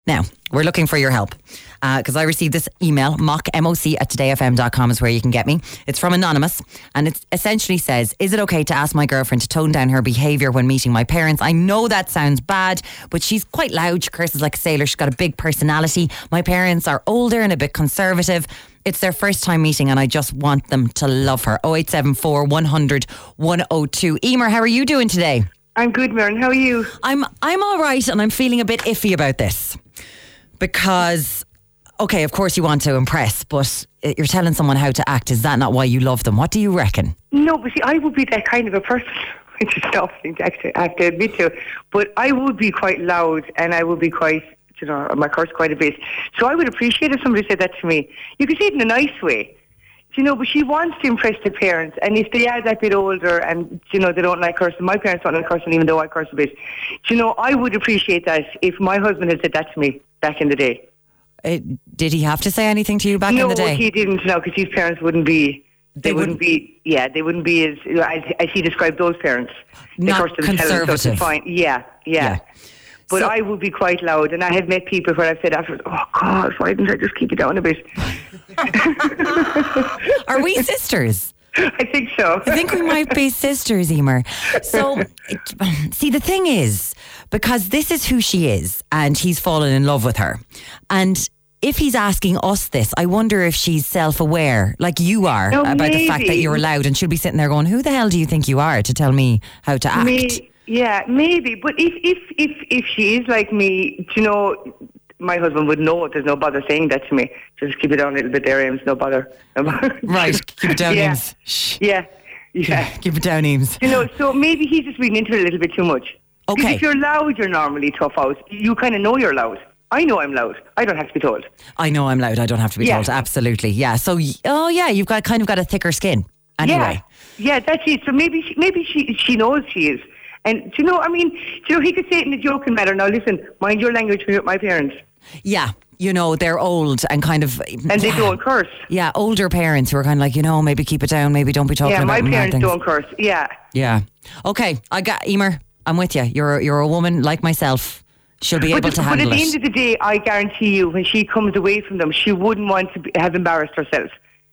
Now, we're looking for your help because I received this email, mock@todayfm.com is where you can get me. It's from Anonymous and it essentially says, is it okay to ask my girlfriend to tone down her behaviour when meeting my parents? I know that sounds bad, but she's quite loud. She curses like a sailor. She's got a big personality. My parents are older and a bit conservative. It's their first time meeting and I just want them to love her. 0874 100 102. Emer, how are you doing today? I'm good, Maren. How are you? I'm all right and I'm feeling a bit iffy about this. Because, okay, of course you want to impress, but you're telling someone how to act. Is that not why you love them? What do you reckon? No, but see, I would be that kind of a person, which is tough thing to actually have to admit to. But I would be quite loud and I would be quite, I might curse quite a bit. So I would appreciate if somebody said that to me. You could say it in a nice way. But she wants to impress the parents, and if they are that bit older and, they don't like cursing, my parents don't like cursing even though I curse a bit, I would appreciate that if my husband had said that to me back in the day. Did he have to say anything to you back in the day? No, he didn't, because his parents wouldn't be... They wouldn't be as he described those parents. Not conservative. Fine. Yeah. But so, I would be quite loud, and I have met people where I've said afterwards, oh God, why didn't I just keep it down a bit? Are we sisters? I think so. I think we might be sisters, Emer. So, see, the thing is, because this is who she is, and he's fallen in love with her, and if he's asking us this, I wonder if she's self-aware, like you are, about the fact that you're loud, and she'll be sitting there going, who the hell do you think you are to tell me how to act? Yeah, maybe. But if she is like me, my husband would know. There's no bother saying that to me. Just keep it down a little bit there, Eames. No bother. Right, keep it down, Eames. Shh. Yeah. Keep it down, Eames. So maybe he's just reading into it a little bit too much. Okay. If you're loud, you're normally tough out. You kind of know you're loud. I know I'm loud. I don't have to be told. I know I'm loud. I don't have to be told. Absolutely. Yeah. So, you've got a thicker skin. Anyway. Yeah, that's it. So maybe she knows she is. And he could say it in a joking manner. Now listen, mind your language with my parents. Yeah, they're old and kind of... And they don't curse. Yeah, older parents who are kind of like, maybe keep it down, maybe don't be talking about my parents don't curse, yeah. Yeah. Okay, I got Emer, I'm with you. You're a woman like myself. She'll be able to handle it. But at the end of the day, I guarantee you, when she comes away from them, she wouldn't want to have embarrassed herself.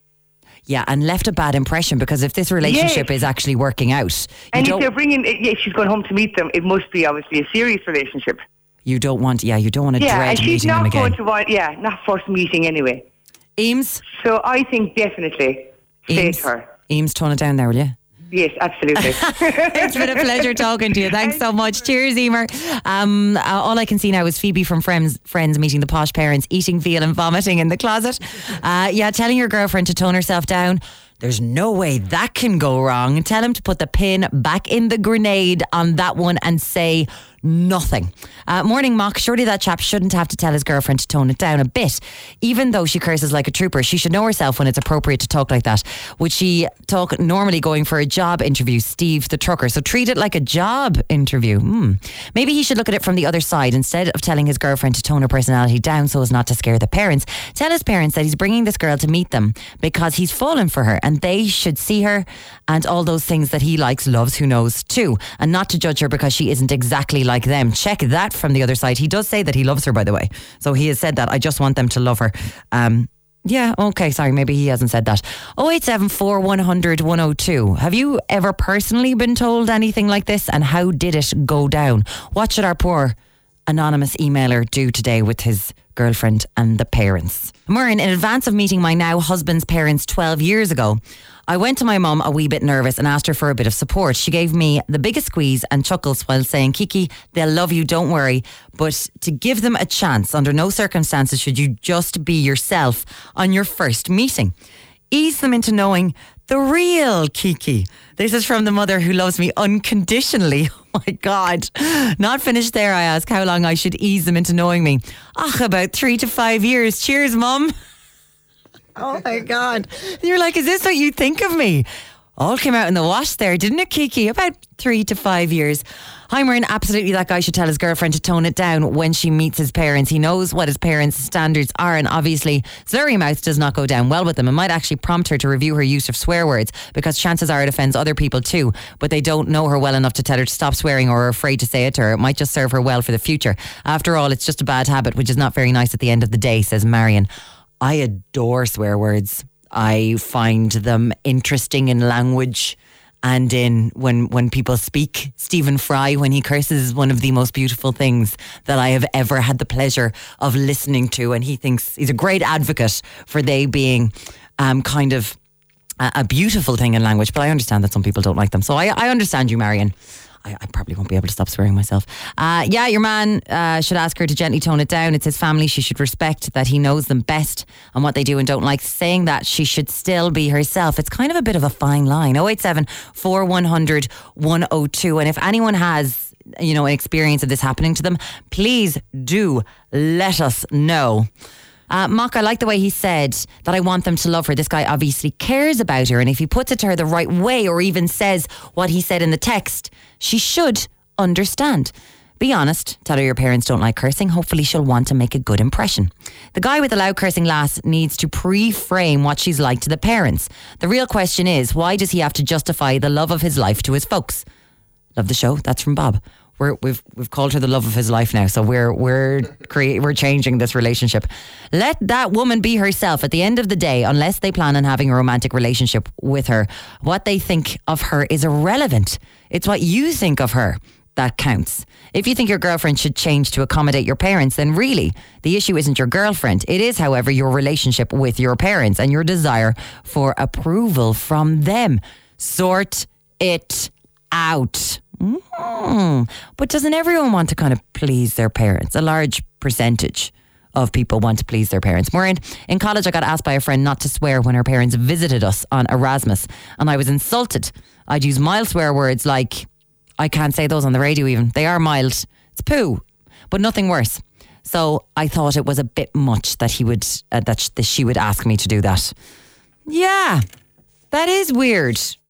Yeah, and left a bad impression, because if this relationship is actually working out... And if they're bringing... she's going home to meet them, it must be obviously a serious relationship. You don't want to dread meeting them again. Yeah, and she's not going to want... Yeah, not first meeting anyway. Eames? So I think definitely say to her. Eames, tone it down there, will you? Yes, absolutely. It's been a pleasure talking to you. Thanks so much. Cheers, Emer. All I can see now is Phoebe from Friends meeting the posh parents, eating veal and vomiting in the closet. Telling your girlfriend to tone herself down. There's no way that can go wrong. Tell him to put the pin back in the grenade on that one and say nothing. Morning, Mock. Surely that chap shouldn't have to tell his girlfriend to tone it down a bit. Even though she curses like a trooper, she should know herself when it's appropriate to talk like that. Would she talk normally going for a job interview? Steve the trucker. So treat it like a job interview. Maybe he should look at it from the other side. Instead of telling his girlfriend to tone her personality down so as not to scare the parents, tell his parents that he's bringing this girl to meet them because he's fallen for her, and they should see her and all those things that he likes, loves, who knows too, and not to judge her because she isn't exactly like them. Check that from the other side. He does say that he loves her, by the way. So he has said that. I just want them to love her. Yeah, okay, sorry, maybe he hasn't said that. 0874 100 102. Have you ever personally been told anything like this, and how did it go down? What should our poor anonymous emailer do today with his girlfriend and the parents? Murren, in advance of meeting my now husband's parents 12 years ago, I went to my mum a wee bit nervous and asked her for a bit of support. She gave me the biggest squeeze and chuckles while saying, Kiki, they'll love you, don't worry. But to give them a chance, under no circumstances should you just be yourself on your first meeting. Ease them into knowing the real Kiki. This is from the mother who loves me unconditionally. Oh my God. Not finished there, I ask how long I should ease them into knowing me. About 3 to 5 years. Cheers, Mum. Oh my God. And you're like, is this what you think of me? All came out in the wash there, didn't it, Kiki? About 3 to 5 years. Heimerin, absolutely that guy should tell his girlfriend to tone it down when she meets his parents. He knows what his parents' standards are, and obviously slurry mouth does not go down well with them. It might actually prompt her to review her use of swear words, because chances are it offends other people too, but they don't know her well enough to tell her to stop swearing or are afraid to say it to her. It might just serve her well for the future. After all, it's just a bad habit, which is not very nice at the end of the day, says Marion. I adore swear words. I find them interesting in language and in when people speak. Stephen Fry, when he curses, is one of the most beautiful things that I have ever had the pleasure of listening to. And he thinks he's a great advocate for they being kind of a beautiful thing in language. But I understand that some people don't like them. So I understand you, Marion. I probably won't be able to stop swearing myself. Your man should ask her to gently tone it down. It's his family. She should respect that he knows them best and what they do and don't like. Saying that, she should still be herself. It's kind of a bit of a fine line. 087 4100 102. And if anyone has, an experience of this happening to them, please do let us know. Mock, I like the way he said that I want them to love her. This guy obviously cares about her, and if he puts it to her the right way or even says what he said in the text, she should understand. Be honest, tell her your parents don't like cursing. Hopefully she'll want to make a good impression. The guy with the loud cursing lass needs to pre-frame what she's like to the parents. The real question is, why does he have to justify the love of his life to his folks? Love the show. That's from Bob. We've called her the love of his life now, so we're changing this relationship. Let that woman be herself. At the end of the day, unless they plan on having a romantic relationship with her, what they think of her is irrelevant. It's what you think of her that counts. If you think your girlfriend should change to accommodate your parents, then really the issue isn't your girlfriend. It is, however, your relationship with your parents and your desire for approval from them. Sort it out. But doesn't everyone want to kind of please their parents? A large percentage of people want to please their parents. Maureen, in college I got asked by a friend not to swear when her parents visited us on Erasmus, and I was insulted. I'd use mild swear words like, I can't say those on the radio even. They are mild. It's poo, but nothing worse. So I thought it was a bit much that he would that she would ask me to do that. Yeah, that is weird.